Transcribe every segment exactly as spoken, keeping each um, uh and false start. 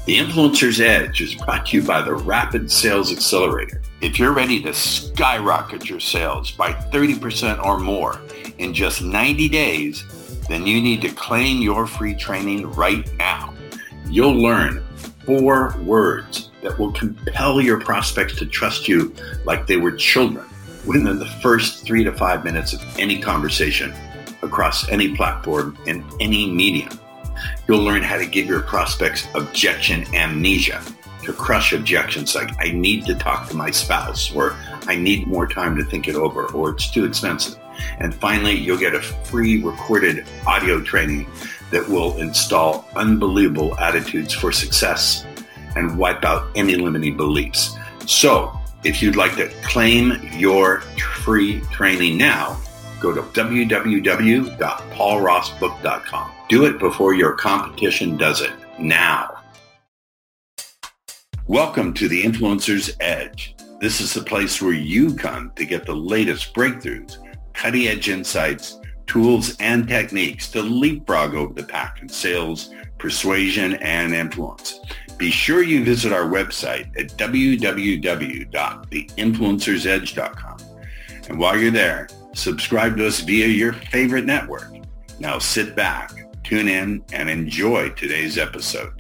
The Influencer's Edge is brought to you by the Rapid Sales Accelerator. If you're ready to skyrocket your sales by thirty percent or more in just ninety days, then you need to claim your free training right now. You'll learn four words that will compel your prospects to trust you like they were children within the first three to five minutes of any conversation across any platform and any medium. You'll learn how to give your prospects objection amnesia, to crush objections like, I need to talk to my spouse, or I need more time to think it over, or it's too expensive. And finally, you'll get a free recorded audio training that will install unbelievable attitudes for success and wipe out any limiting beliefs. So if you'd like to claim your free training now, go to w w w dot paul ross book dot com. Do it before your competition does it now. Welcome to the Influencer's Edge. This is the place where you come to get the latest breakthroughs, cutting-edge insights, tools, and techniques to leapfrog over the pack in sales, persuasion, and influence. Be sure you visit our website at w w w dot the influencers edge dot com. And while you're there, subscribe to us via your favorite network. Now sit back, tune in, and enjoy today's episode.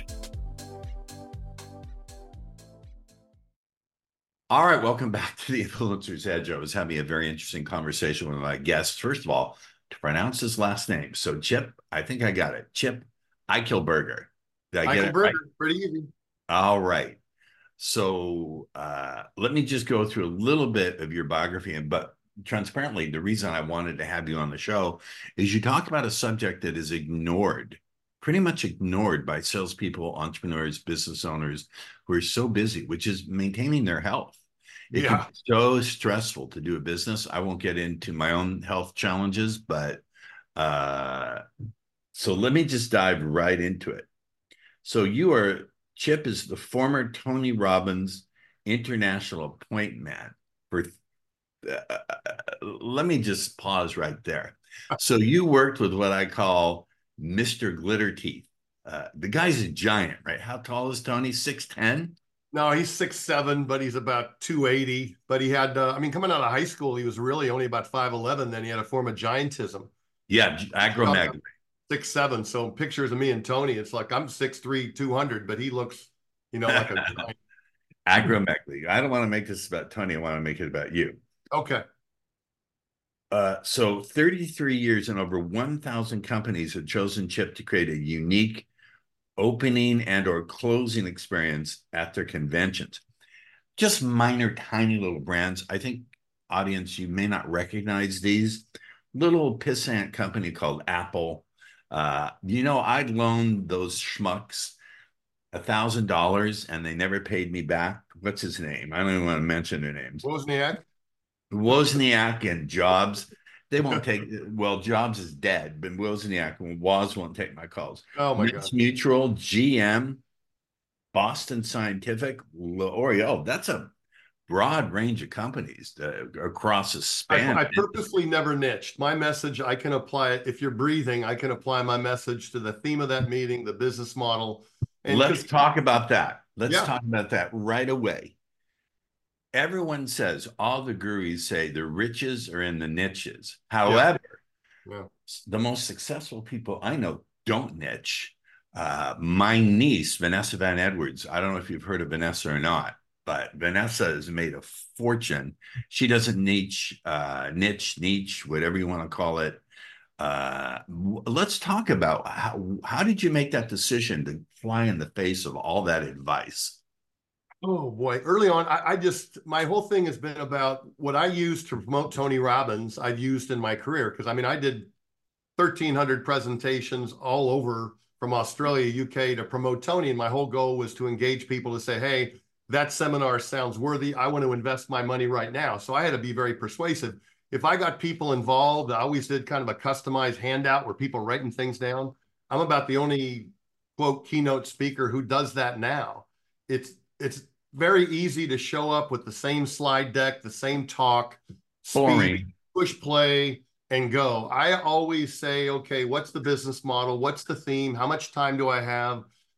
All right, welcome back to the Influencer's Edge. I was having a very interesting conversation with my guest. First of all, to pronounce his last name. So Chip, I think I got it. Chip Eichelberger. Did I get it right? Pretty easy. All right. So uh, let me just go through a little bit of your biography, and but transparently, the reason I wanted to have you on the show is you talk about a subject that is ignored, pretty much ignored by salespeople, entrepreneurs, business owners who are so busy, which is maintaining their health. It Yeah. can be so stressful to do a business. I won't get into my own health challenges, but uh, so let me just dive right into it. So you are, Chip is the former Tony Robbins International Point Man for Uh, let me just pause right there. So you worked with what I call Mister Glitter Teeth. Uh, the guy's a giant, right? How tall is Tony? six ten? No, he's six seven, but he's about two eighty. But he had, uh, I mean, coming out of high school, he was really only about five eleven. Then he had a form of giantism. Yeah, acromegaly. six seven. So pictures of me and Tony, it's like I'm six three, two hundred, but he looks, you know, like a giant. Acromegaly. I don't want to make this about Tony. I want to make it about you. Okay. Uh, so thirty-three years and over one thousand companies have chosen Chip to create a unique opening and or closing experience at their conventions. Just minor, tiny little brands. I think, audience, you may not recognize these. Little pissant company called Apple. Uh, you know, I'd loaned those schmucks a thousand dollars and they never paid me back. What's his name? I don't even want to mention their names. Wozniak. Wozniak and Jobs, they won't take, well, Jobs is dead, but Wozniak and Woz won't take my calls. Oh my Mass God. Mutual, G M, Boston Scientific, L'Oreal. That's a broad range of companies uh, across a span. I, I purposely never niched. My message, I can apply it. If you're breathing, I can apply my message to the theme of that meeting, the business model. And let's talk about that. Let's yeah. talk about that right away. Everyone says, all the gurus say the riches are in the niches. However, yeah. Yeah. the most successful people I know don't niche. Uh, my niece, Vanessa Van Edwards, I don't know if you've heard of Vanessa or not, but Vanessa has made a fortune. She doesn't niche, uh, niche, niche, whatever you want to call it. Uh, let's talk about how, how did you make that decision to fly in the face of all that advice? Oh boy, early on, I, I just, my whole thing has been about what I used to promote Tony Robbins, I've used in my career. Because I mean, I did thirteen hundred presentations all over from Australia, U K to promote Tony. And my whole goal was to engage people to say, hey, that seminar sounds worthy. I want to invest my money right now. So I had to be very persuasive. If I got people involved, I always did kind of a customized handout where people are writing things down. I'm about the only, quote, keynote speaker who does that now. It's, it's, very easy to show up with the same slide deck, the same talk, boring, speed, push play, and go. I always say, okay, what's the business model? What's the theme? How much time do I have?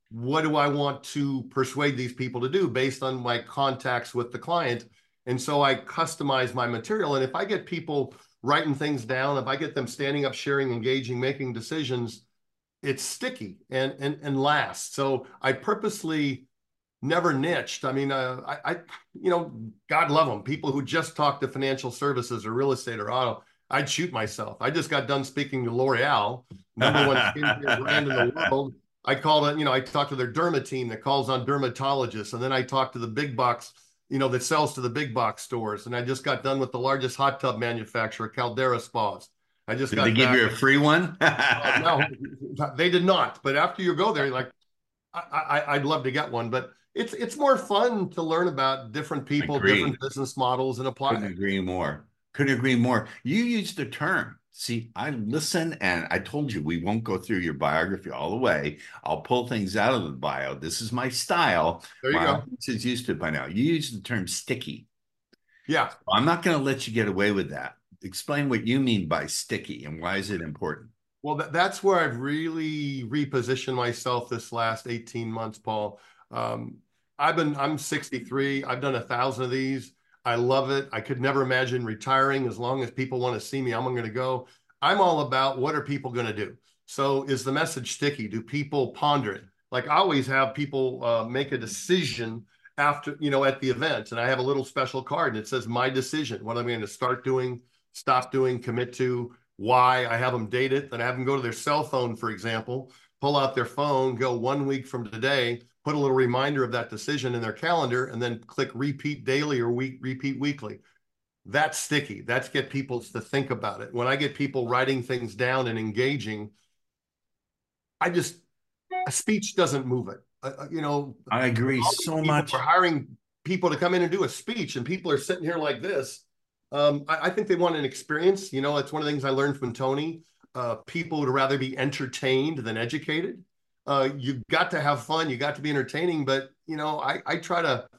what do I want to persuade these people to do based on my contacts with the client? And so I customize my material. And if I get people writing things down, if I get them standing up, sharing, engaging, making decisions, it's sticky and and and lasts. So I purposely never niched. I mean, uh, I, I, you know, God love them. People who just talk to financial services or real estate or auto, I'd shoot myself. I just got done speaking to L'Oreal, number one skincare brand in the world. I called it, you know, I talked to their derma team that calls on dermatologists. And then I talked to the big box, you know, that sells to the big box stores. And I just got done with the largest hot tub manufacturer, Caldera Spas. I just Did got they give back. you a free one? uh, no, they did not. But after you go there, you're like, I, I, I'd love to get one. But it's it's more fun to learn about different people, Agree. different business models, and apply Couldn't it. agree more. Couldn't agree more. You used the term. See, I listen and I told you we won't go through your biography all the way. I'll pull things out of the bio. This is my style. There you My go. audience is used to it by now. You use the term sticky. Yeah. I'm not going to let you get away with that. Explain what you mean by sticky and why is it important? Well, that, that's where I've really repositioned myself this last eighteen months, Paul. Um, I've been, I'm sixty-three. I've done a thousand of these. I love it. I could never imagine retiring. As long as people want to see me, I'm going to go. I'm all about what are people going to do? So is the message sticky? Do people ponder it? Like I always have people uh, make a decision after, you know, at the event. And I have a little special card and it says my decision, what I'm going to start doing, stop doing, commit to, why. I have them date it. Then I have them go to their cell phone, for example, pull out their phone, go one week from today, put a little reminder of that decision in their calendar, and then click repeat daily or week, repeat weekly. That's sticky. That's get people to think about it. When I get people writing things down and engaging, I just, a speech doesn't move it. Uh, you know, I agree so people much. are hiring people to come in and do a speech, and people are sitting here like this. Um, I, I think they want an experience. You know, it's one of the things I learned from Tony. Uh, people would rather be entertained than educated. Uh, you got to have fun. You got to be entertaining. But, you know, I, I try to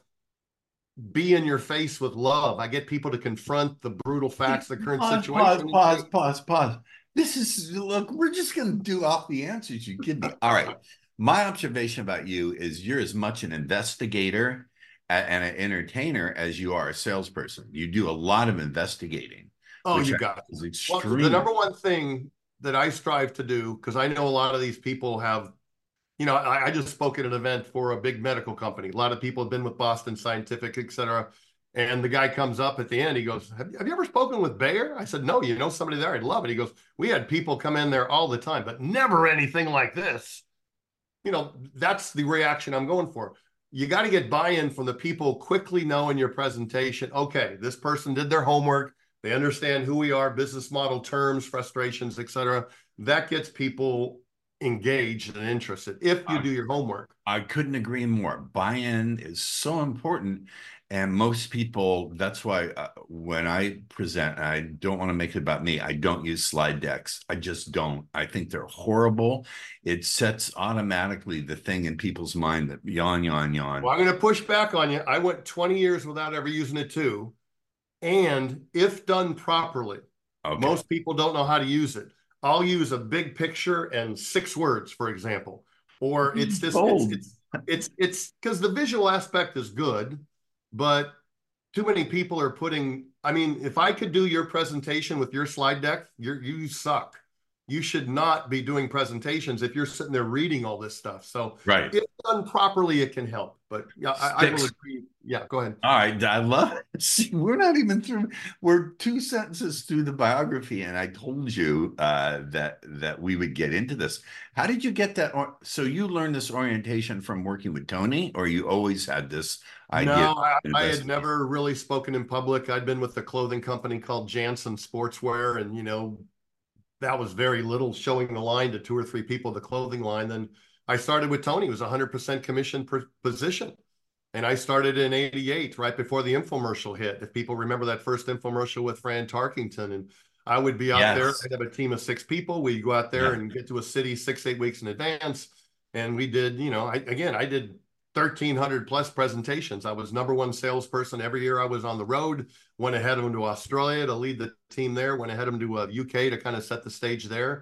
be in your face with love. I get people to confront the brutal facts of the current Pause, pause, situation. pause, pause, pause. This is, look, we're just going to do off the answers you give me. All right. My observation about you is you're as much an investigator and an entertainer as you are a salesperson. You do a lot of investigating. Oh, you got it. Well, the number one thing that I strive to do, because I know a lot of these people have, you know, I, I just spoke at an event for a big medical company. A lot of people have been with Boston Scientific, et cetera. And the guy comes up at the end. He goes, have, have you ever spoken with Bayer? I said, no, you know somebody there? I'd love it. He goes, we had people come in there all the time, but never anything like this. You know, that's the reaction I'm going for. You got to get buy-in from the people quickly know in your presentation, okay, this person did their homework. They understand who we are, business model terms, frustrations, et cetera. That gets people engaged and interested if you do your homework. I couldn't agree more. Buy-in is so important. And most people, that's why uh, when I present, I don't want to make it about me. I don't use slide decks. I just don't. I think they're horrible. It sets automatically the thing in people's mind that yawn, yawn, yawn. Well, I'm going to push back on you. I went twenty years without ever using it too. And if done properly, okay. Most people don't know how to use it. I'll use a big picture and six words, for example, or it's just, Bold. it's, it's, it's because the visual aspect is good, but too many people are putting, I mean, if I could do your presentation with your slide deck, you're, you suck. You should not be doing presentations if you're sitting there reading all this stuff. So right. if done properly, it can help. But yeah, I, I will agree. Yeah, go ahead. All right. I love it. See, we're not even through. We're two sentences through the biography. And I told you uh, that that we would get into this. How did you get that? Or, so you learned this orientation from working with Tony, or you always had this idea? No, I, I had never really spoken in public. I'd been with a clothing company called Janssen Sportswear. And, you know, that was very little showing the line to two or three people, the clothing line. Then I started with Tony. It was a one hundred percent commission per position. And I started in eighty-eight, right before the infomercial hit. If people remember that first infomercial with Fran Tarkington. And I would be out yes. there. I'd have a team of six people. We'd go out there yeah. and get to a city six, eight weeks in advance. And we did, you know, I, again, I did thirteen hundred plus presentations. I was number one salesperson every year I was on the road, went ahead of them to Australia to lead the team there, went ahead of them to uh, U K to kind of set the stage there.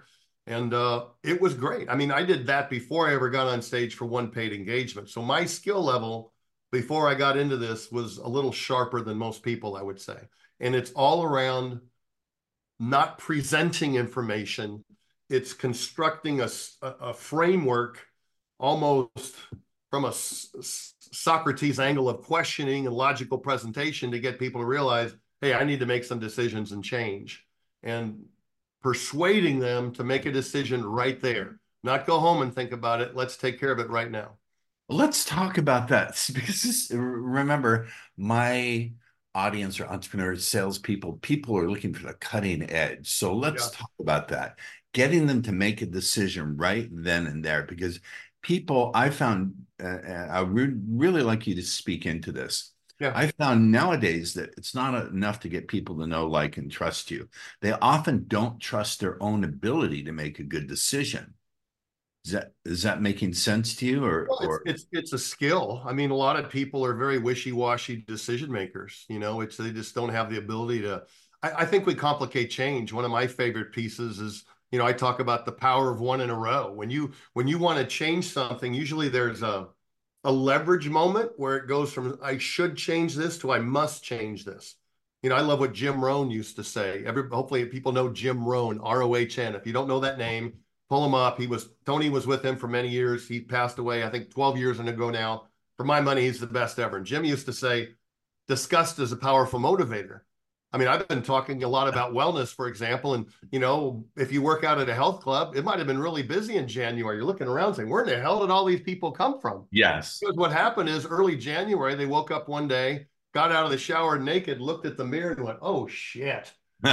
And uh, it was great. I mean, I did that before I ever got on stage for one paid engagement. So my skill level before I got into this was a little sharper than most people, I would say. And it's all around not presenting information. It's constructing a, a framework almost from a Socrates angle of questioning and logical presentation to get people to realize, hey, I need to make some decisions and change. And persuading them to make a decision right there, not go home and think about it. Let's take care of it right now. Let's talk about that because this, remember, my audience are entrepreneurs, salespeople. People are looking for the cutting edge. So let's yeah. talk about that. Getting them to make a decision right then and there, because people, I found, uh, I re really like you to speak into this. Yeah. I found nowadays that it's not enough to get people to know, like, and trust you. They often don't trust their own ability to make a good decision. Is that, is that making sense to you? Or, well, it's, or it's it's a skill. I mean, a lot of people are very wishy-washy decision makers. You know, it's they just don't have the ability to. I, I think we complicate change. One of my favorite pieces is, you know, I talk about the power of one in a row. When you when you want to change something, usually there's a a leverage moment where it goes from I should change this to I must change this. You know, I love what Jim Rohn used to say. Every hopefully people know Jim Rohn, R O H N. If you don't know that name, pull him up. He was Tony was with him for many years. He passed away, I think, twelve years ago now. For my money, he's the best ever. And Jim used to say, disgust is a powerful motivator. I mean, I've been talking a lot about wellness, for example, and, you know, if you work out at a health club, it might have been really busy in January. You're looking around saying, where in the hell did all these people come from? Yes. Because what happened is early January, they woke up one day, got out of the shower naked, looked at the mirror and went, oh, shit.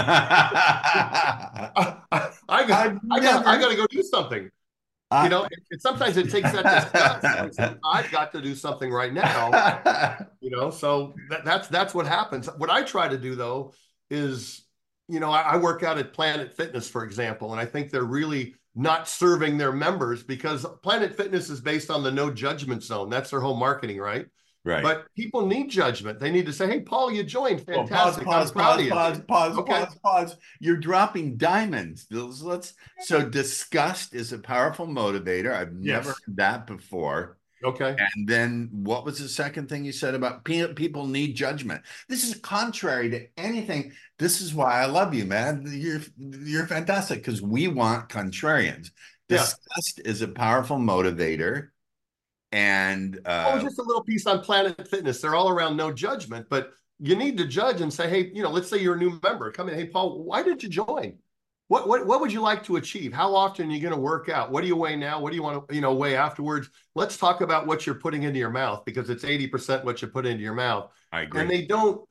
I, I, I got, I got, I got to go do something. You know, and sometimes it takes that disgust. I've got to do something right now. You know, so that, that's that's what happens. What I try to do though is, you know, I, I work out at Planet Fitness, for example, and I think they're really not serving their members because Planet Fitness is based on the no judgment zone. That's their whole marketing, right? Right. But people need judgment. They need to say, hey, Paul, you joined. Fantastic. Well, pause, pause, pause, pause, pause, okay. pause, pause. You're dropping diamonds. Let's, so disgust is a powerful motivator. I've never yes. heard that before. Okay. And then what was the second thing you said about people need judgment? This is contrary to anything. This is why I love you, man. You're, you're fantastic because we want contrarians. Disgust yeah. is a powerful motivator. And uh, oh, just a little piece on Planet Fitness. They're all around no judgment, but you need to judge and say, hey, you know, let's say you're a new member. Come in, hey, Paul, why did you join? What what what would you like to achieve? How often are you going to work out? What do you weigh now? What do you want to, you know, weigh afterwards? Let's talk about what you're putting into your mouth because it's eighty percent what you put into your mouth. I agree. And they don't.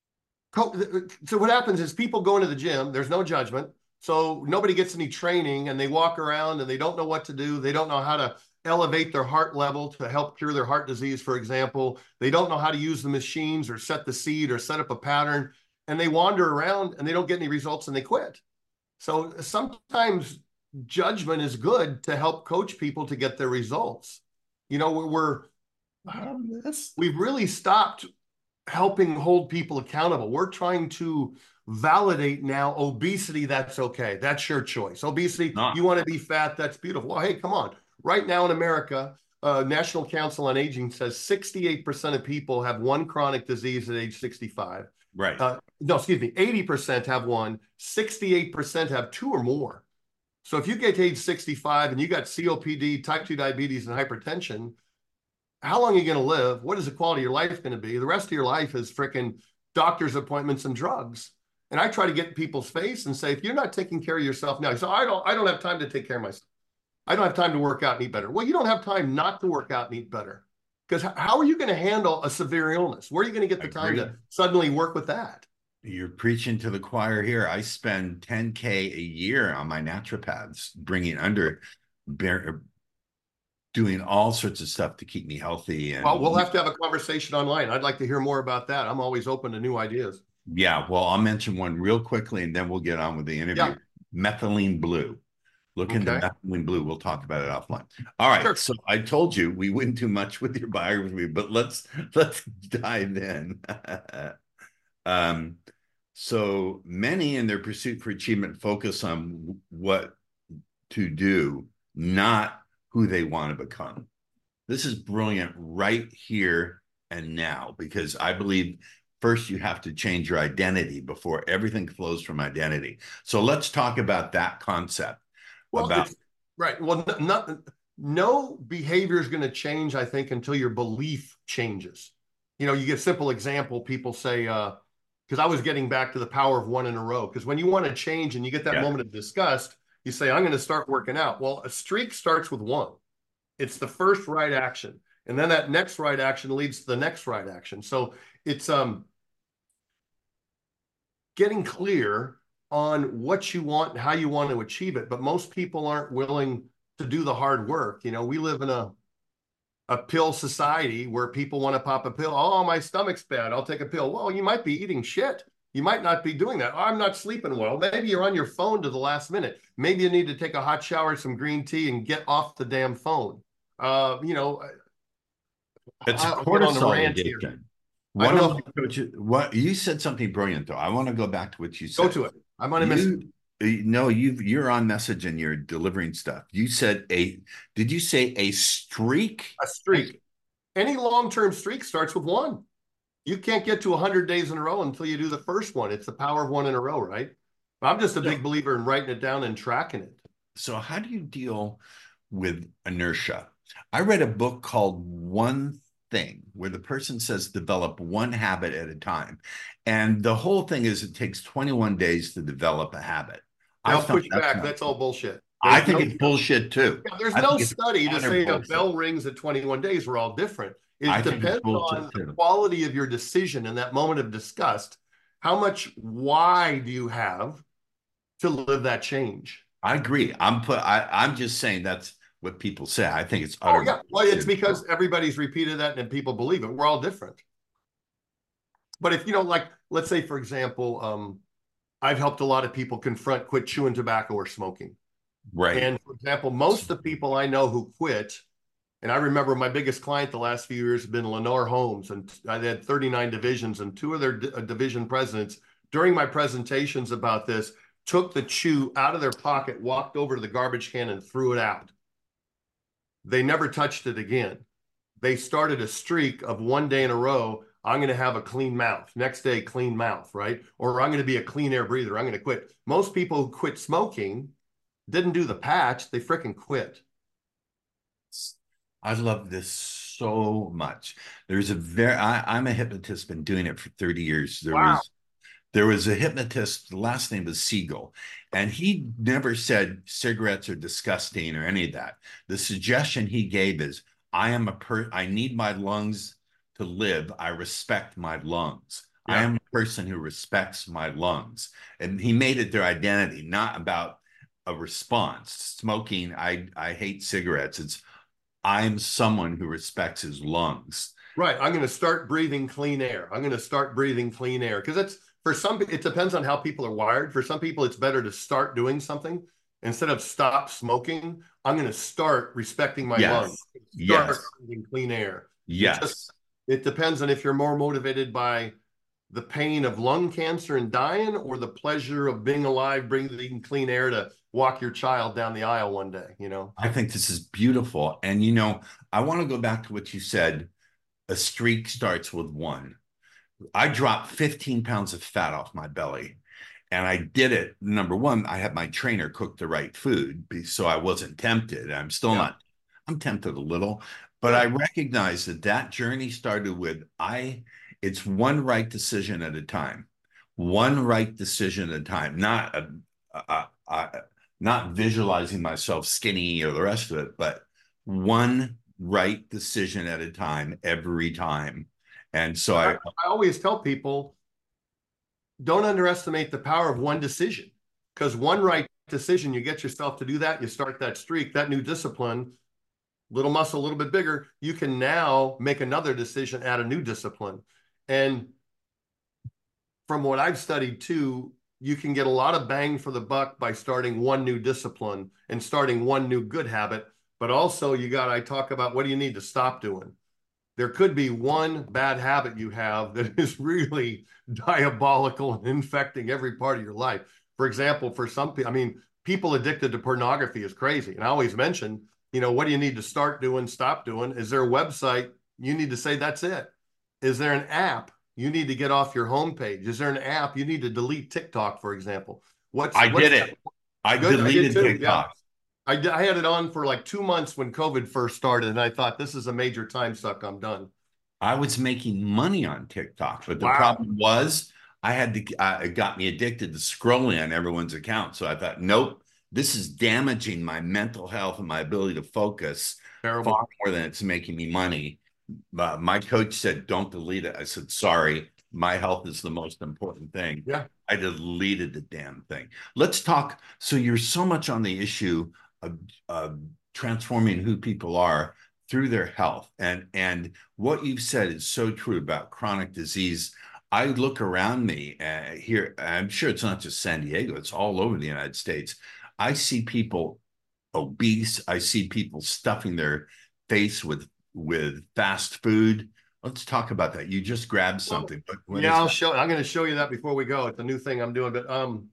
So what happens is people go into the gym. There's no judgment. So nobody gets any training and they walk around and they don't know what to do. They don't know how to elevate their heart level to help cure their heart disease, for example. They don't know how to use the machines or set the seed or set up a pattern, and they wander around and they don't get any results and they quit. So sometimes judgment is good to help coach people to get their results. You know, we're, we're um, we've really stopped helping hold people accountable. We're trying to validate now obesity. That's okay. That's your choice. Obesity, nah. You want to be fat. That's beautiful. Well, hey, come on. Right now in America, uh, National Council on Aging says sixty-eight percent of people have one chronic disease at age sixty-five. Right. Uh, no, excuse me. eighty percent have one. sixty-eight percent have two or more. So if you get to age sixty-five and you got C O P D, type two diabetes, and hypertension, how long are you going to live? What is the quality of your life going to be? The rest of your life is freaking doctor's appointments and drugs. And I try to get in people's face and say, if you're not taking care of yourself now, so I don't, I don't have time to take care of myself. I don't have time to work out and eat better. Well, you don't have time not to work out and eat better because how are you going to handle a severe illness? Where are you going to get the time to suddenly work with that? You're preaching to the choir here. I spend ten K a year on my naturopaths, bringing under, bear, doing all sorts of stuff to keep me healthy. And well, we'll have to have a conversation online. I'd like to hear more about that. I'm always open to new ideas. Yeah, well, I'll mention one real quickly and then we'll get on with the interview. Yeah. Methylene Blue. Look into okay. Methylene Blue. We'll talk about it offline. All right. Sure. So I told you we went too much with your biography, but let's let's dive in. um, so many in their pursuit for achievement focus on what to do, not who they want to become. This is brilliant right here and now, because I believe first you have to change your identity before everything flows from identity. So let's talk about that concept. Well, about it's, right. Well, not, no behavior is going to change, I think, until your belief changes. You know, you get a simple example. People say, uh, because I was getting back to the power of one in a row. Because when you want to change and you get that yeah. moment of disgust, you say, I'm going to start working out. Well, a streak starts with one. It's the first right action. And then that next right action leads to the next right action. So it's um getting clear on what you want and how you want to achieve it. But most people aren't willing to do the hard work. You know, we live in a a pill society where people want to pop a pill. Oh, my stomach's bad, I'll take a pill. Well, you might be eating shit. You might not be doing that. Oh, I'm not sleeping well. Maybe you're on your phone to the last minute. Maybe you need to take a hot shower, some green tea, and get off the damn phone. Uh, you know, it's a cortisol addiction. One of my coaches, what you said something brilliant though. I want to go back to what you said. Go to it. I'm on a message. No, you've you're on message and you're delivering stuff. You said a did you say a streak? A streak. Any long-term streak starts with one. You can't get to one hundred days in a row until you do the first one. It's the power of one in a row, right? I'm just a big believer in writing it down and tracking it. So how do you deal with inertia? I read a book called One Thing, where the person says develop one habit at a time. And the whole thing is it takes twenty-one days to develop a habit. I'll push back. That's all bullshit. There's I think no, it's bullshit too. Yeah, there's no study to say bullshit. A bell rings at twenty-one days. We're all different. It I depends on too. the quality of your decision in that moment of disgust. How much why do you have to live that change? I agree. I'm put. I, I'm just saying that's what people say. I think it's utter. Oh yeah, well, it's because everybody's repeated that and people believe it. We're all different. But if you know, like, let's say for example, um, I've helped a lot of people confront, quit chewing tobacco or smoking. Right. And for example, most of the people I know who quit, and I remember my biggest client the last few years has been Lenore Holmes, and I had thirty-nine divisions, and two of their d- division presidents during my presentations about this took the chew out of their pocket, walked over to the garbage can and threw it out. They never touched it again. They started a streak of one day in a row, I'm going to have a clean mouth. Next day, clean mouth, right? Or I'm going to be a clean air breather. I'm going to quit. Most people who quit smoking didn't do the patch. They freaking quit. I love this so much. There's a very, I, I'm a hypnotist, been doing it for thirty years. There wow. was, there was a hypnotist, the last name was Siegel, and he never said cigarettes are disgusting or any of that. The suggestion he gave is, I am a per, I need my lungs to live. I respect my lungs. Yeah. I am a person who respects my lungs. And he made it their identity, not about a response. Smoking, I, I hate cigarettes. It's, I'm someone who respects his lungs. Right. I'm going to start breathing clean air. I'm going to start breathing clean air. Because it's, for some, it depends on how people are wired. For some people, it's better to start doing something. Instead of stop smoking, I'm going to start respecting my yes. lungs. Start yes. breathing clean air. Yes. It, just, it depends on if you're more motivated by the pain of lung cancer and dying or the pleasure of being alive, breathing clean air to walk your child down the aisle one day, you know? I think this is beautiful. And, you know, I want to go back to what you said. A streak starts with one. I dropped fifteen pounds of fat off my belly. And I did it. Number one, I had my trainer cook the right food, so I wasn't tempted. I'm still yeah. not, I'm tempted a little, but yeah. I recognize that that journey started with, I, it's one right decision at a time, one right decision at a time, not, a, a, a, a, not visualizing myself skinny or the rest of it, but one right decision at a time, every time. And so I, I, I always tell people, don't underestimate the power of one decision, because one right decision, you get yourself to do that, you start that streak, that new discipline, little muscle, a little bit bigger, you can now make another decision, add a new discipline. And from what I've studied too, you can get a lot of bang for the buck by starting one new discipline and starting one new good habit. But also you got, I talk about, what do you need to stop doing? There could be one bad habit you have that is really diabolical and infecting every part of your life. For example, for some people, I mean, people addicted to pornography is crazy. And I always mention, you know, what do you need to start doing, stop doing? Is there a website? You need to say, that's it. Is there an app you need to get off your homepage? Is there an app you need to delete TikTok, for example? What's I what's did it. I Good. deleted I did TikTok. Yeah. I, did, I had it on for like two months when COVID first started, and I thought, this is a major time suck. I'm done. I was making money on TikTok, but the Wow. problem was I had to, uh, it got me addicted to scrolling on everyone's account. So I thought, nope, this is damaging my mental health and my ability to focus Terrible. far more than it's making me money. Uh, my coach said, don't delete it. I said, sorry, my health is the most important thing. Yeah. I deleted the damn thing. Let's talk. So you're so much on the issue of, of transforming who people are through their health. And, and what you've said is so true about chronic disease. I look around me uh, here, I'm sure it's not just San Diego, it's all over the United States. I see people obese. I see people stuffing their face with, with fast food. Let's talk about that. You just grabbed something. What, what yeah, I'll that? show, I'm going to show you that before we go. It's a new thing I'm doing, but um,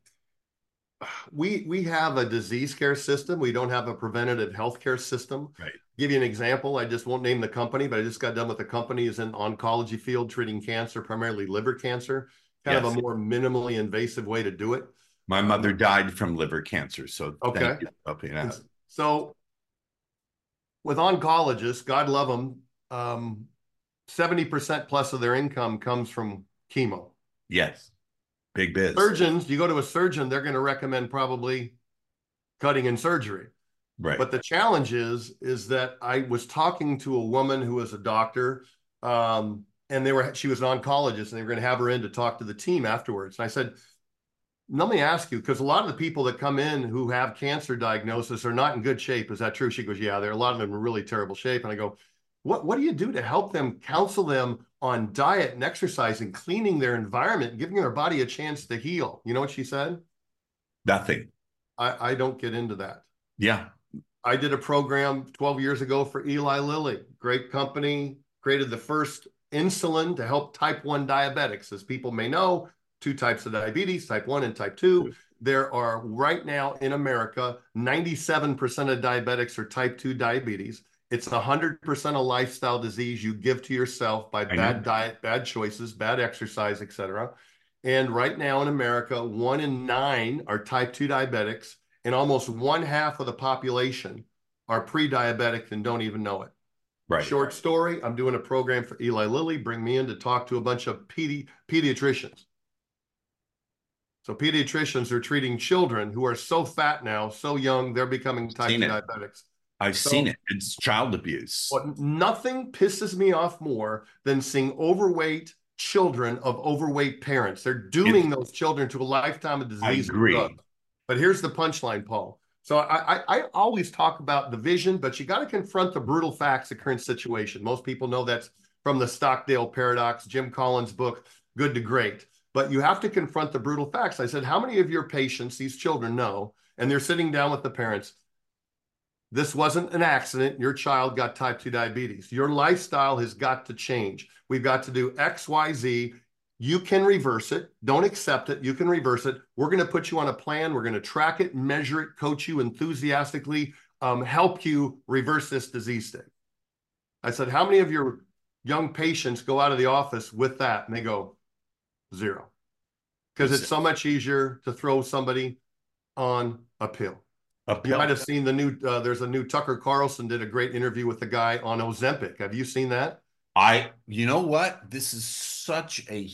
we, we have a disease care system. We don't have a preventative healthcare system. Right. Give you an example. I just won't name the company, but I just got done with a company is in oncology field treating cancer, primarily liver cancer, kind yes. of a more minimally invasive way to do it. My mother died from liver cancer. So okay. Thank you for helping out. So with oncologists, God love them, um, seventy percent plus of their income comes from chemo. Yes. Big biz. Surgeons, you go to a surgeon, they're going to recommend probably cutting and surgery. Right. But the challenge is, is that I was talking to a woman who was a doctor, um, and they were, she was an oncologist, and they were going to have her in to talk to the team afterwards. And I said, let me ask you, because a lot of the people that come in who have cancer diagnosis are not in good shape. Is that true? She goes, yeah, there are a lot of them in really terrible shape. And I go, what, what do you do to help them, counsel them on diet and exercise and cleaning their environment, giving their body a chance to heal? You know what she said? Nothing. I, I don't get into that. Yeah. I did a program twelve years ago for Eli Lilly, great company, created the first insulin to help type one diabetics. As people may know, two types of diabetes, type one and type two. There are right now in America, ninety-seven percent of diabetics are type two diabetes. It's one hundred percent a lifestyle disease you give to yourself by bad diet, bad choices, bad exercise, et cetera. And right now in America, one in nine are type two diabetics, and almost one half of the population are pre-diabetic and don't even know it. Right. Short story, I'm doing a program for Eli Lilly. Bring me in to talk to a bunch of pedi pediatricians. So pediatricians are treating children who are so fat now, so young, they're becoming type two diabetics. I've so, seen it. It's child abuse. But nothing pisses me off more than seeing overweight children of overweight parents. They're dooming it, those children to a lifetime of disease. I agree. And drugs. But here's the punchline, Paul. So I, I, I always talk about the vision, but you got to confront the brutal facts of current situation. Most people know that's from the Stockdale Paradox, Jim Collins' book, Good to Great. But you have to confront the brutal facts. I said, how many of your patients, these children, know, and they're sitting down with the parents, this wasn't an accident. Your child got type two diabetes. Your lifestyle has got to change. We've got to do X, Y, Z. You can reverse it. Don't accept it. You can reverse it. We're going to put you on a plan. We're going to track it, measure it, coach you enthusiastically, um, help you reverse this disease state. I said, how many of your young patients go out of the office with that? And they go, zero. Because it's so much easier to throw somebody on a pill. A pill. You might have seen the new, uh, there's a new Tucker Carlson did a great interview with the guy on Ozempic. Have you seen that? I, you know what? This is such a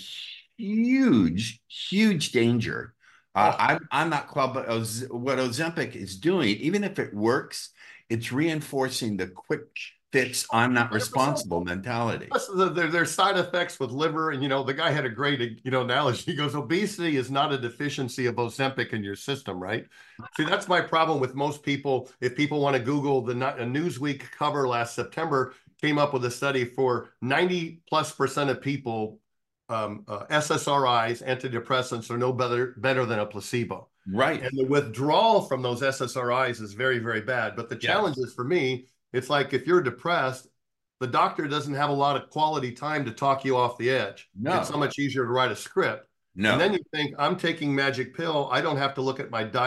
huge, huge danger. Uh, oh. I'm, I'm not club, but Oz, what Ozempic is doing, even if it works, it's reinforcing the quick fix, I'm not responsible mentality. There, there's side effects with liver. And, you know, the guy had a great, you know, analogy. He goes, obesity is not a deficiency of Ozempic in your system, right? See, that's my problem with most people. If people want to Google the a Newsweek cover last September, came up with a study for ninety plus percent of people, um, uh, S S R Is, antidepressants, are no better, better than a placebo. Right. And the withdrawal from those S S R Is is very, very bad. But the challenge yes. is for me, it's like if you're depressed, the doctor doesn't have a lot of quality time to talk you off the edge. No. It's so much easier to write a script. No. And then you think, I'm taking magic pill. I don't have to look at my diet,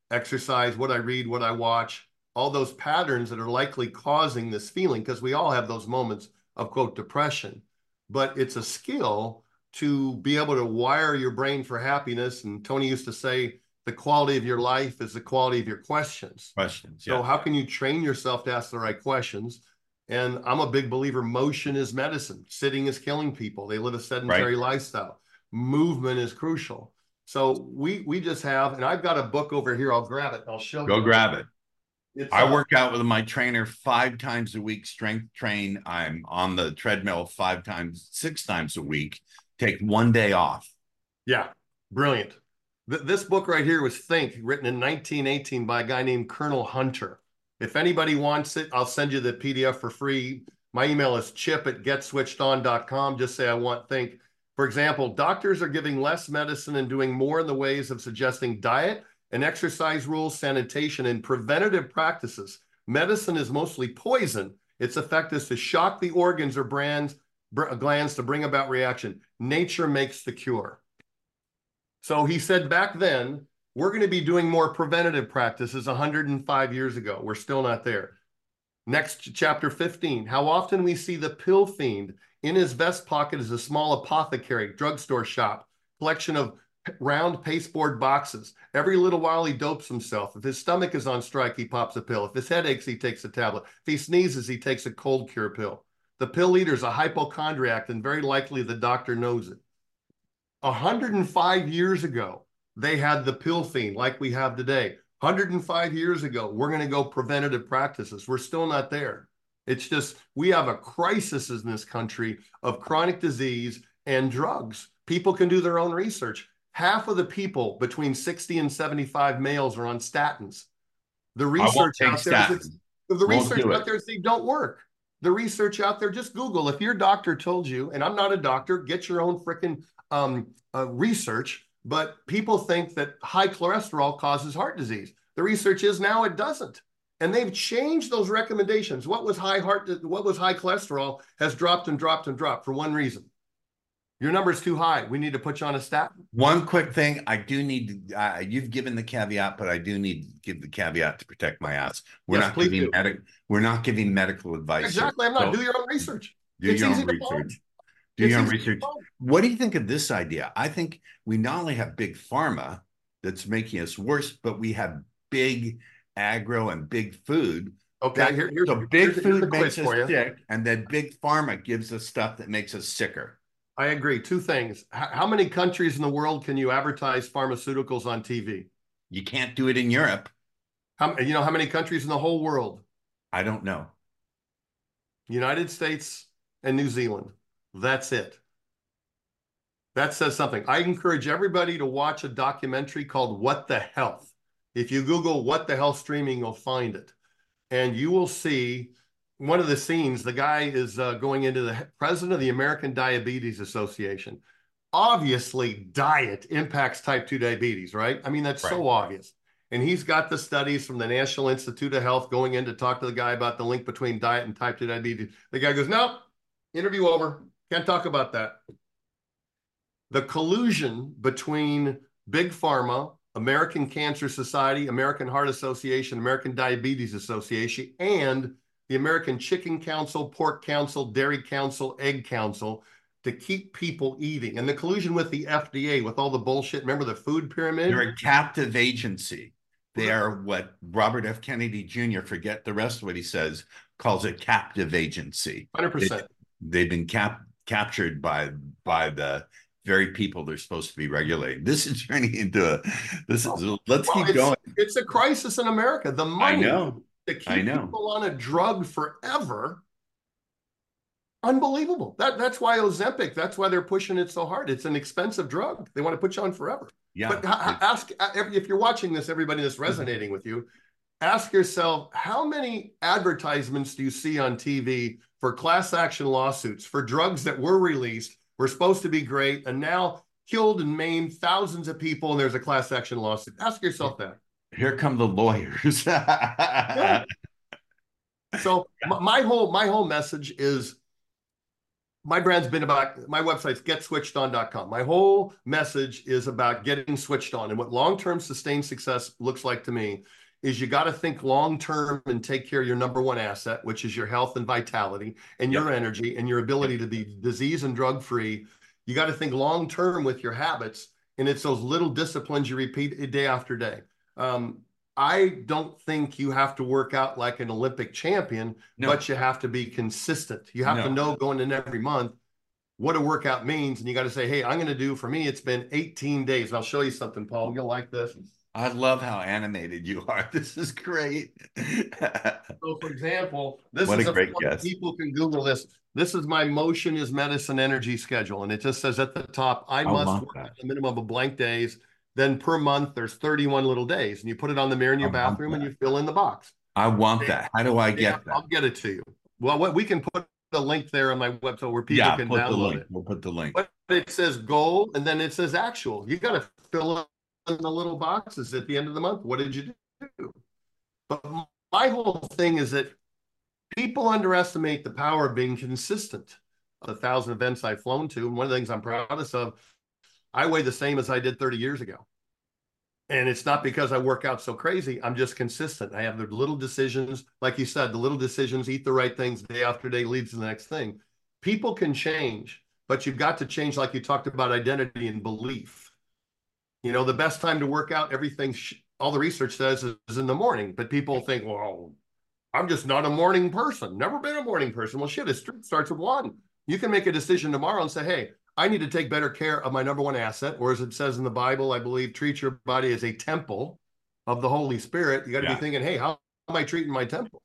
exercise, what I read, what I watch, all those patterns that are likely causing this feeling, because we all have those moments of, quote, depression. But it's a skill to be able to wire your brain for happiness. And Tony used to say, the quality of your life is the quality of your questions. Questions, yeah. So how can you train yourself to ask the right questions? And I'm a big believer, motion is medicine. Sitting is killing people. They live a sedentary right. lifestyle. Movement is crucial. So we we just have, and I've got a book over here. I'll grab it. I'll show Go you. Go grab it. It's, I uh, work out with my trainer five times a week, strength train. I'm on the treadmill five times, six times a week. Take one day off. Yeah, brilliant. Th this book right here was Think, written in nineteen eighteen by a guy named Colonel Hunter. If anybody wants it, I'll send you the P D F for free. My email is chip at get switched on dot com. Just say I want Think. For example, doctors are giving less medicine and doing more in the ways of suggesting diet and exercise rules, sanitation, and preventative practices. Medicine is mostly poison. Its effect is to shock the organs or brands, glands to bring about reaction. Nature makes the cure. So he said back then, we're going to be doing more preventative practices one hundred five years ago. We're still not there. Next, chapter fifteen, how often we see the pill fiend. In his vest pocket is a small apothecary, drugstore shop, collection of round pasteboard boxes. Every little while he dopes himself. If his stomach is on strike, he pops a pill. If his head aches, he takes a tablet. If he sneezes, he takes a cold cure pill. The pill eater is a hypochondriac, and very likely the doctor knows it. one hundred five years ago, they had the pill fiend like we have today. one hundred five years ago, we're going to go preventative practices. We're still not there. It's just, we have a crisis in this country of chronic disease and drugs. People can do their own research. Half of the people between sixty and seventy-five males are on statins. The research out there, is, the research out there is they don't work. The research out there, just Google. If your doctor told you, and I'm not a doctor, get your own freaking um, uh, research, but people think that high cholesterol causes heart disease. The research is now it doesn't. And they've changed those recommendations. What was high heart, what was high cholesterol has dropped and dropped and dropped for one reason. Your number is too high. We need to put you on a statin. One quick thing, I do need to, uh, you've given the caveat, but I do need to give the caveat to protect my ass. We're yes, not giving medic, we're not giving medical advice. Exactly. I'm not. So do your own research. Do it's your own research. Do it's your own research. What do you think of this idea? I think we not only have big pharma that's making us worse, but we have big agro and big food. Okay, that, here, here's so big here's, food here's makes us sick, and then big pharma gives us stuff that makes us sicker. I agree. Two things. H how many countries in the world can you advertise pharmaceuticals on T V? You can't do it in Europe. How, you know how many countries in the whole world? I don't know. United States and New Zealand. That's it. That says something. I encourage everybody to watch a documentary called What the Health. If you Google What the Health streaming, you'll find it. And you will see one of the scenes, the guy is uh, going into the president of the American Diabetes Association. Obviously, diet impacts type two diabetes, right? I mean, that's right. So obvious. And he's got the studies from the National Institute of Health going in to talk to the guy about the link between diet and type two diabetes. The guy goes, nope, interview over. Can't talk about that. The collusion between Big Pharma, American Cancer Society, American Heart Association, American Diabetes Association, and the American Chicken Council, Pork Council, Dairy Council, Egg Council to keep people eating. And the collusion with the F D A, with all the bullshit. Remember the food pyramid? They're a captive agency. They are what Robert F. Kennedy Junior, forget the rest of what he says, calls a captive agency. one hundred percent. They, they've been cap captured by, by the very people they're supposed to be regulating. This is turning into a, this is, let's well, keep it's, going. It's a crisis in America. The money I know. to keep I know. people on a drug forever, unbelievable. That, that's why Ozempic, that's why they're pushing it so hard. It's an expensive drug. They want to put you on forever. Yeah. But ask, if you're watching this, everybody that's resonating with you, ask yourself, how many advertisements do you see on T V for class action lawsuits for drugs that were released, were supposed to be great, and now killed and maimed thousands of people, and there's a class action lawsuit? Ask yourself that. Here come the lawyers. Yeah. So my whole my whole message is, my brand's been about, my website's get switched on dot com. My whole message is about getting switched on. And what long-term sustained success looks like to me is you got to think long-term and take care of your number one asset, which is your health and vitality and yep. your energy and your ability yep. to be disease and drug-free. You got to think long-term with your habits. And it's those little disciplines you repeat day after day. Um, I don't think you have to work out like an Olympic champion, no. but you have to be consistent. You have no. to know going in every month what a workout means. And you got to say, hey, I'm going to do, for me, it's been eighteen days. And I'll show you something, Paul. You'll like this. I love how animated you are. This is great. So, for example, this what is a great guess. People can Google this. This is my Motion is Medicine energy schedule. And it just says at the top, I, I must work at a minimum of blank days. Then per month, there's thirty-one little days, and you put it on the mirror in your I bathroom and you fill in the box. I want that. How do I get yeah, that? I'll get it to you. Well, what we can put the link there on my website where people yeah, can put download the link. it. We'll put the link. But it says goal, and then it says actual. You got to fill in the little boxes at the end of the month. What did you do? But my whole thing is that people underestimate the power of being consistent. The thousand events I've flown to, and one of the things I'm proudest of, I weigh the same as I did thirty years ago. And it's not because I work out so crazy. I'm just consistent. I have the little decisions, like you said, the little decisions, eat the right things day after day leads to the next thing. People can change, but you've got to change, like you talked about, identity and belief. You know, the best time to work out, everything, all the research says is in the morning. But people think, well, I'm just not a morning person. Never been a morning person. Well, shit, it starts with one. You can make a decision tomorrow and say, hey, I need to take better care of my number one asset, or as it says in the Bible, I believe, treat your body as a temple of the Holy Spirit. You got to yeah. be thinking, hey, how am I treating my temple?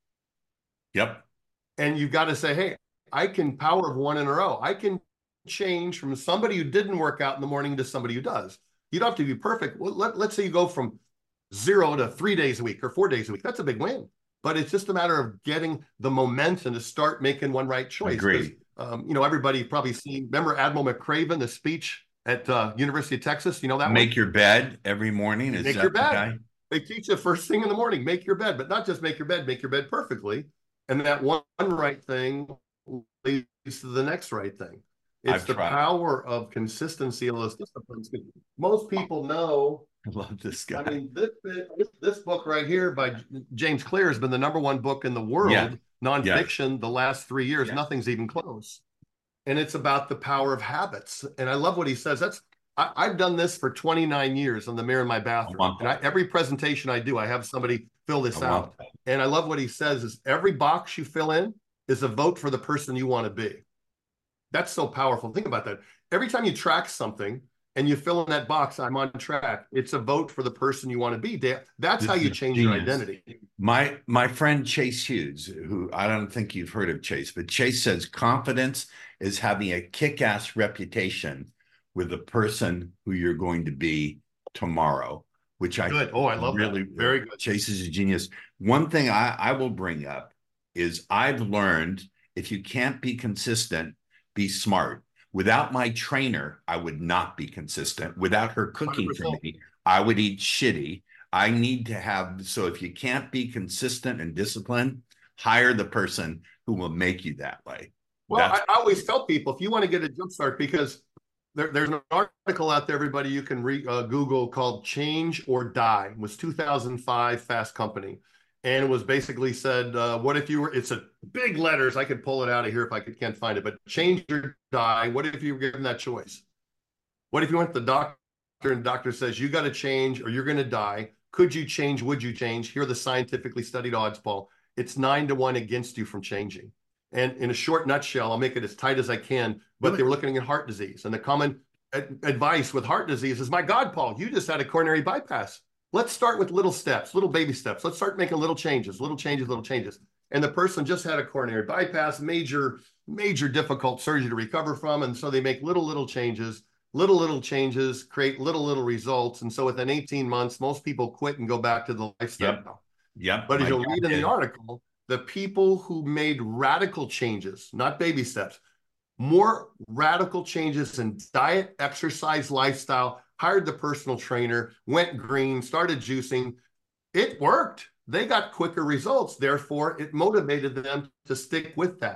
Yep. And you've got to say, hey, I can power of one in a row. I can change from somebody who didn't work out in the morning to somebody who does. You don't have to be perfect. Well, let, let's say you go from zero to three days a week or four days a week. That's a big win. But it's just a matter of getting the momentum to start making one right choice. Agreed. Um, you know, everybody probably seen, remember Admiral McCraven, the speech at uh, University of Texas? You know that Make one? your bed every morning. Is make that your bed. The They teach you first thing in the morning, make your bed, but not just make your bed, make your bed perfectly. And that one right thing leads to the next right thing. It's I've the tried. power of consistency of those disciplines. Most people know. I love this guy. I mean, this, this, this book right here by James Clear has been the number one book in the world. Yeah. Nonfiction, yeah. the last three years, yeah. nothing's even close. And it's about the power of habits. And I love what he says. That's I, I've done this for twenty-nine years on the mirror in my bathroom. And I, every presentation I do, I have somebody fill this I out. And I love what he says is every box you fill in is a vote for the person you want to be. That's so powerful. Think about that. Every time you track something and you fill in that box, I'm on track. It's a vote for the person you want to be. That's this how you change genius. your identity. My my friend Chase Hughes, who I don't think you've heard of Chase, but Chase says confidence is having a kick-ass reputation with the person who you're going to be tomorrow, which I good. Oh, I love really that. Very good. Chase is a genius. One thing I, I will bring up is I've learned if you can't be consistent, be smart. Without my trainer, I would not be consistent. Without her cooking one hundred percent for me, I would eat shitty. I need to have, so if you can't be consistent and disciplined, hire the person who will make you that way. Well, I, I always tell people, if you want to get a jump start, because there, there's an article out there, everybody, you can re, uh, Google called Change or Die. It was two thousand five Fast Company. And it was basically said, uh, what if you were, it's a big letters. I could pull it out of here if I could, can't find it, but change or die. What if you were given that choice? What if you went to the doctor and the doctor says, you got to change or you're going to die? Could you change? Would you change? Here are the scientifically studied odds, Paul. It's nine to one against you from changing. And in a short nutshell, I'll make it as tight as I can, but really? They were looking at heart disease. And the common ad- advice with heart disease is, my God, Paul, you just had a coronary bypass. Let's start with little steps, little baby steps. Let's start making little changes, little changes, little changes. And the person just had a coronary bypass, major, major difficult surgery to recover from. And so they make little, little changes, little, little changes, create little, little results. And so within eighteen months, most people quit and go back to the lifestyle. Yep. Yep. But as you'll read in the article, the people who made radical changes, not baby steps, more radical changes in diet, exercise, lifestyle, hired the personal trainer, went green, started juicing. It worked. They got quicker results. Therefore, it motivated them to stick with that.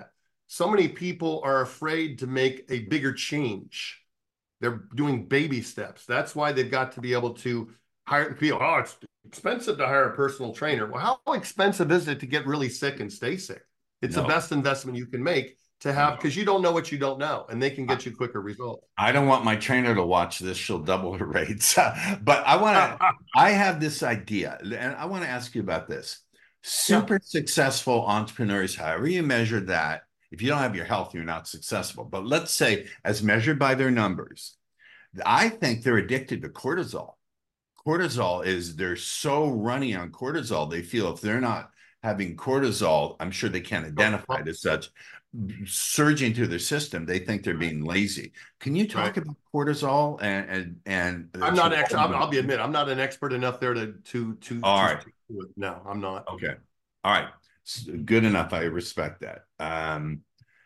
so many people are afraid to make a bigger change. They're doing baby steps. That's why they've got to be able to hire people. Oh, it's expensive to hire a personal trainer. Well, how expensive is it to get really sick and stay sick? It's no. the best investment you can make to have, because you don't know what you don't know, and they can get you quicker results. I don't want my trainer to watch this. She'll double her rates. But I want to, I have this idea, and I want to ask you about this. Super yeah. successful entrepreneurs, however you measure that, if you don't have your health, you're not successful. But let's say, as measured by their numbers, I think they're addicted to cortisol. Cortisol is, they're so runny on cortisol, they feel if they're not having cortisol, I'm sure they can't identify it as such, surging through their system, they think they're being lazy. Can you talk right. about cortisol and and, and I'm not ex I'll, I'll be admit I'm not an expert enough there to to to all to, right to, no I'm not. Okay, all right, good enough. I respect that. um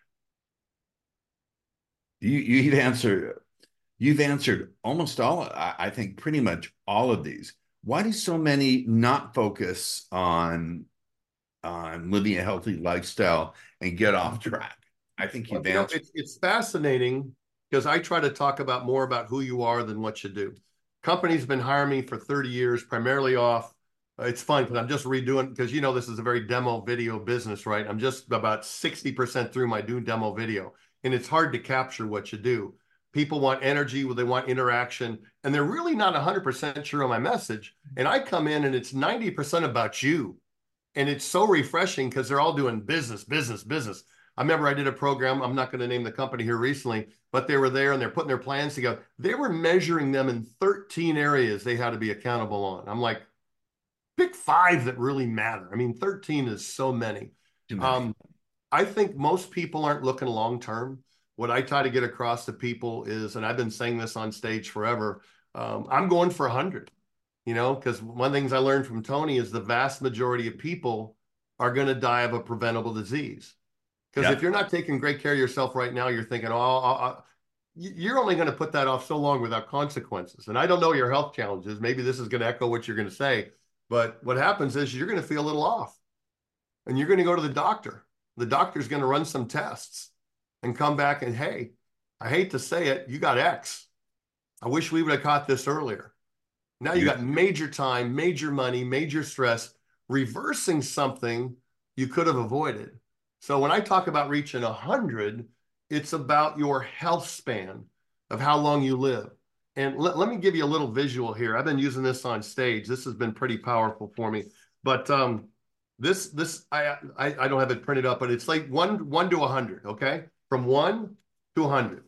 you you've answered you've answered almost all, I, I think pretty much all of these. Why do so many not focus on on living a healthy lifestyle and get off track? I think you've well, you know, it's, it's fascinating because I try to talk about more about who you are than what you do. Companies have been hiring me for thirty years, primarily off. Uh, it's fun because I'm just redoing, because you know this is a very demo video business, right? I'm just about sixty percent through my new demo video, and it's hard to capture what you do. People want energy, well, they want interaction, and they're really not one hundred percent sure on my message. And I come in and it's ninety percent about you. And it's so refreshing because they're all doing business, business, business. I remember I did a program, I'm not going to name the company here recently, but they were there and they're putting their plans together. They were measuring them in thirteen areas they had to be accountable on. I'm like, pick five that really matter. I mean, thirteen is so many. Um, I think most people aren't looking long-term. What I try to get across to people is, and I've been saying this on stage forever, um, I'm going for one hundred. You know, because one of the things I learned from Tony is the vast majority of people are going to die of a preventable disease. Because yep. if you're not taking great care of yourself right now, you're thinking, oh, I'll, I'll, you're only going to put that off so long without consequences. And I don't know your health challenges. Maybe this is going to echo what you're going to say. But what happens is you're going to feel a little off. And you're going to go to the doctor. The doctor's going to run some tests and come back and, hey, I hate to say it, you got X. I wish we would have caught this earlier. Now you got major time, major money, major stress, reversing something you could have avoided. So when I talk about reaching one hundred, it's about your health span of how long you live. And let, let me give you a little visual here. I've been using this on stage. This has been pretty powerful for me. But um, this, this I, I, I don't have it printed up, but it's like one, one to one hundred, okay? From one to one hundred.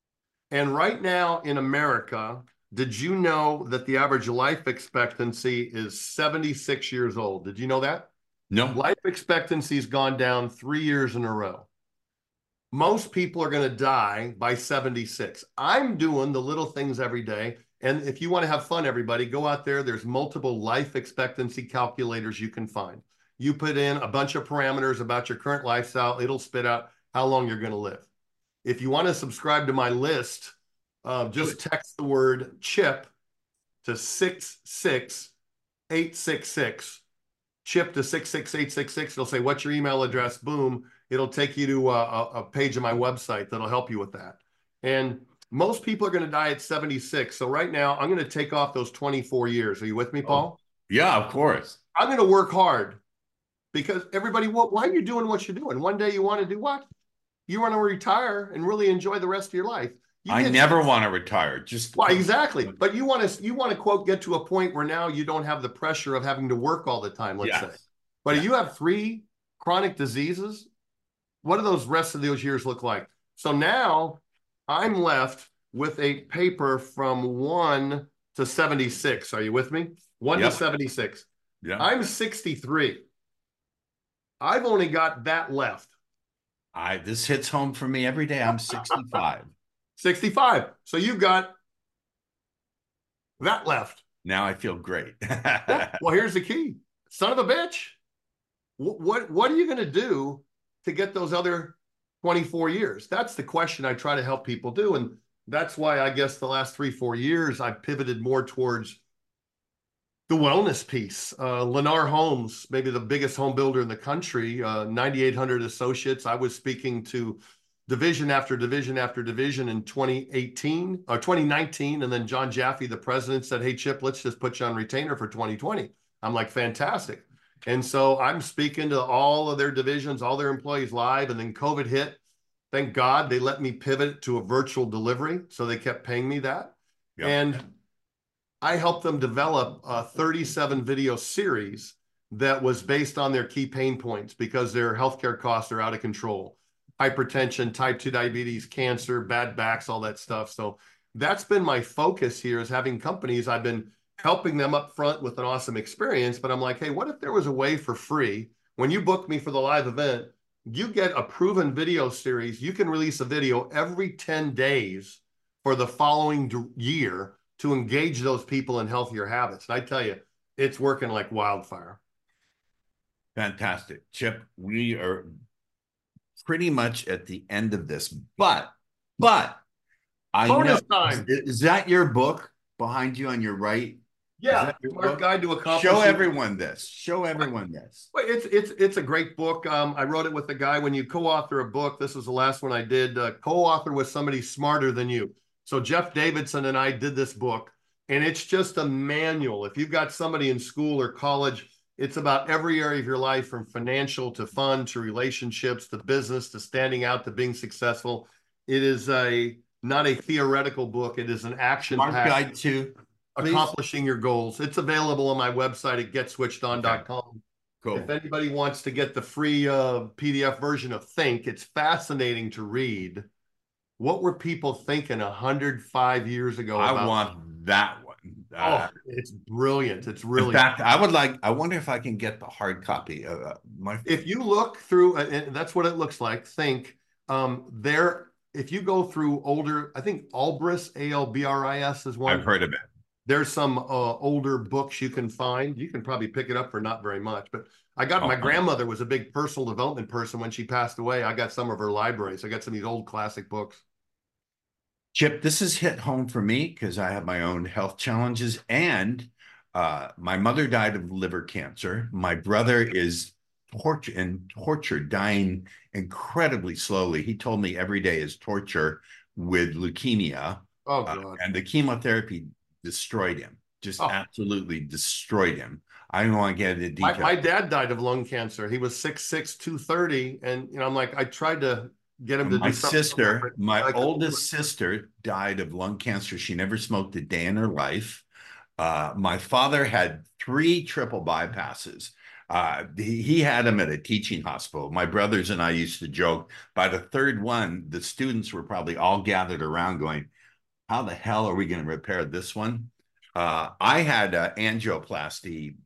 And right now in America, did you know that the average life expectancy is seventy-six years old? Did you know that? No. Life expectancy's gone down three years in a row. Most people are going to die by seventy-six. I'm doing the little things every day. And if you want to have fun, everybody, go out there. There's multiple life expectancy calculators you can find. You put in a bunch of parameters about your current lifestyle. It'll spit out how long you're going to live. If you want to subscribe to my list, Uh, just text the word CHIP to six six eight six six. CHIP to six six eight six six. It'll say, what's your email address? Boom. It'll take you to a, a page of my website that'll help you with that. And most people are going to die at seventy-six. So right now, I'm going to take off those twenty-four years. Are you with me, Paul? Oh, yeah, of course. I'm going to work hard because everybody, well, why are you doing what you're doing? One day you want to do what? You want to retire and really enjoy the rest of your life. You I never want to retire. Just well, exactly. But you want to you want to quote get to a point where now you don't have the pressure of having to work all the time. Let's yes. say, but yes. if you have three chronic diseases, what do those rest of those years look like? So now I'm left with a paper from one to seventy-six. Are you with me? One yep. to seventy-six. Yeah. I'm sixty-three. I've only got that left. I this hits home for me every day. I'm sixty-five. sixty-five. So you've got that left. Now I feel great. Yeah. Well, here's the key. Son of a bitch. What, what, what are you going to do to get those other twenty-four years? That's the question I try to help people do. And that's why I guess the last three, four years, I've pivoted more towards The wellness piece. Uh, Lennar Homes, maybe the biggest home builder in the country, uh, ninety-eight hundred associates. I was speaking to division after division after division in twenty eighteen or twenty nineteen. And then John Jaffe, the president, said, hey, Chip, let's just put you on retainer for twenty twenty. I'm like, fantastic. And so I'm speaking to all of their divisions, all their employees live. And then COVID hit. Thank God they let me pivot to a virtual delivery. So they kept paying me that. Yep. And I helped them develop a thirty-seven video series that was based on their key pain points because their healthcare costs are out of control. Hypertension, type two diabetes, cancer, bad backs, all that stuff. So that's been my focus here, is having companies. I've been helping them up front with an awesome experience, but I'm like, hey, what if there was a way for free? When you book me for the live event, you get a proven video series. You can release a video every ten days for the following year to engage those people in healthier habits. And I tell you, it's working like wildfire. Fantastic. Chip, we are pretty much at the end of this, but, but I Bonus know, time. Is, is that your book behind you on your right? Yeah, Smart Guide to Accomplishing. Show everyone this. Show everyone this. Well, it's it's it's a great book. Um, I wrote it with a guy. When you co-author a book, this was the last one I did. Uh, co-author with somebody smarter than you. So Jeff Davidson and I did this book, and it's just a manual. If you've got somebody in school or college, it's about every area of your life, from financial to fun to relationships to business to standing out to being successful. It is a not a theoretical book. It is an action Smart Guide to Accomplishing Your Goals. It's available on my website at get switched on dot com. Okay. Cool. If anybody wants to get the free uh, P D F version of Think, it's fascinating to read. What were people thinking one hundred five years ago? I about want that one. Uh, oh, it's brilliant. It's really. In fact, I would like, I wonder if I can get the hard copy. Uh, my... If you look through, and that's what it looks like, Think, um, there, if you go through older, I think Albris, A L B R I S is one. I've heard of it. There's some uh, older books you can find. You can probably pick it up for not very much. But I got, oh, my grandmother was a big personal development person. When she passed away, I got some of her libraries. I got some of these old classic books. Chip, this has hit home for me because I have my own health challenges, and uh, my mother died of liver cancer. My brother is torture and torture, dying incredibly slowly. He told me every day is torture with leukemia. Oh, God. Uh, and the chemotherapy destroyed him, just oh. absolutely destroyed him. I don't want to get into detail. My, my dad died of lung cancer. He was six six, two thirty. And, you know, I'm like, I tried to get him to my do something. sister, my like oldest sister died of lung cancer. She never smoked a day in her life. Uh, my father had three triple bypasses. Uh, he, he had them at a teaching hospital. My brothers and I used to joke, by the third one, the students were probably all gathered around going, how the hell are we going to repair this one? Uh, I had uh, angioplasty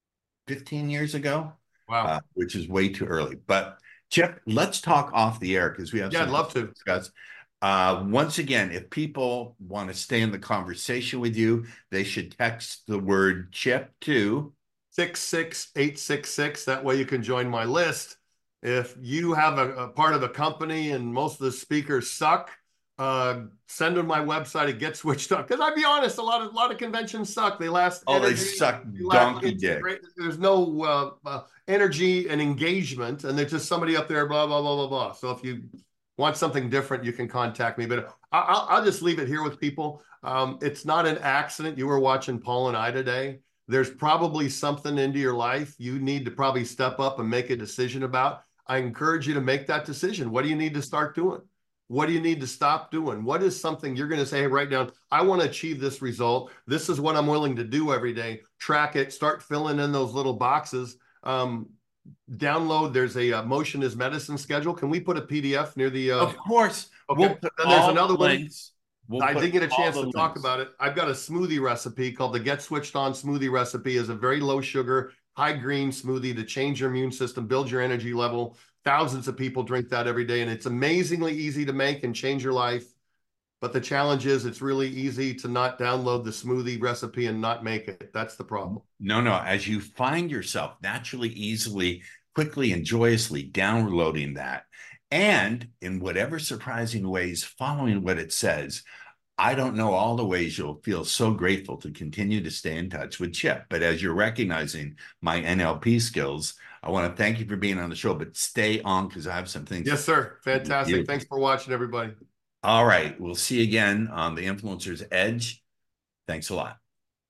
fifteen years ago. Wow. Uh, which is way too early. But Chip, let's talk off the air because we have. Yeah, I'd love to discuss. Uh, once again, if people want to stay in the conversation with you, they should text the word Chip to six six eight six six. That way you can join my list. If you have a, a part of a company and most of the speakers suck, uh, send them my website at Get Switched On. Because I'll be honest, a lot of a lot of conventions suck. They last. Oh, energy, they suck donkey dick. There's no uh, uh, energy and engagement, and there's just somebody up there, blah blah blah blah blah. So if you want something different, you can contact me. But I, I'll, I'll just leave it here with people. Um, it's not an accident you were watching Paul and I today. There's probably something into your life you need to probably step up and make a decision about. I encourage you to make that decision. What do you need to start doing? What do you need to stop doing? What is something you're going to say, hey, write down, I want to achieve this result. This is what I'm willing to do every day. Track it, start filling in those little boxes. Um, download, there's a uh, Motion is Medicine schedule. Can we put a P D F near the... Uh... Of course. Okay. We'll then there's another one. We'll I didn't get a chance to links. talk about it. I've got a smoothie recipe called the Get Switched On Smoothie Recipe. Is a very low sugar, high green smoothie to change your immune system, build your energy level. Thousands of people drink that every day, and it's amazingly easy to make and change your life. But the challenge is it's really easy to not download the smoothie recipe and not make it. That's the problem. No, no. As you find yourself naturally, easily, quickly, and joyously downloading that, and in whatever surprising ways, following what it says, I don't know all the ways you'll feel so grateful to continue to stay in touch with Chip. But as you're recognizing my N L P skills, I want to thank you for being on the show, but stay on because I have some things. Yes, sir. Fantastic. Thanks for watching, everybody. All right. We'll see you again on the Influencer's Edge. Thanks a lot.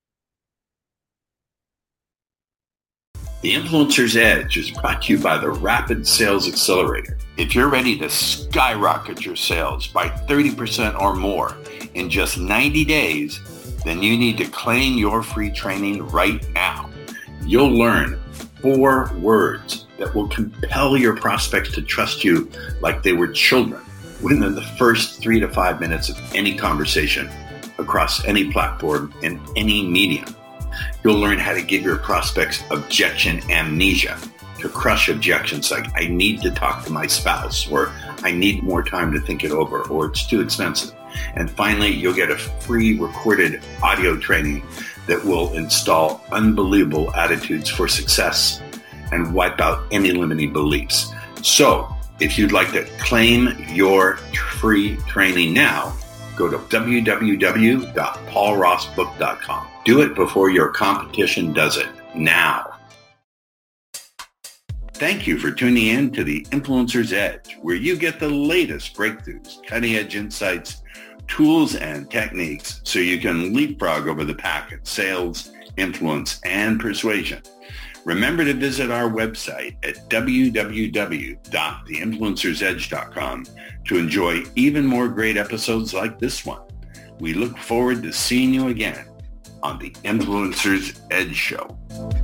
The Influencer's Edge is brought to you by the Rapid Sales Accelerator. If you're ready to skyrocket your sales by thirty percent or more in just ninety days, then you need to claim your free training right now. You'll learn four words that will compel your prospects to trust you like they were children within the first three to five minutes of any conversation across any platform and any medium. You'll learn how to give your prospects objection amnesia, to crush objections like, I need to talk to my spouse, or I need more time to think it over, or it's too expensive. And finally, you'll get a free recorded audio training that will install unbelievable attitudes for success and wipe out any limiting beliefs. So if you'd like to claim your free training now, go to w w w dot paul ross book dot com. Do it before your competition does it, now. Thank you for tuning in to the Influencer's Edge, where you get the latest breakthroughs, cutting-edge insights, tools, and techniques so you can leapfrog over the pack in sales, influence, and persuasion. Remember to visit our website at w w w dot the influencers edge dot com to enjoy even more great episodes like this one. We look forward to seeing you again on the Influencer's Edge Show.